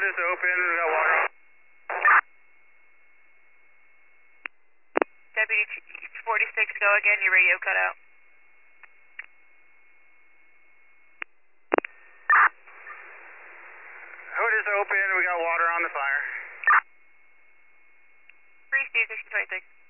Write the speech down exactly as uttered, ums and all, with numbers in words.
Hood is open. We got water. Deputy forty-six, go again. Your radio cut out. Hood is open. We got water on the fire. Three Steve, station twenty-six.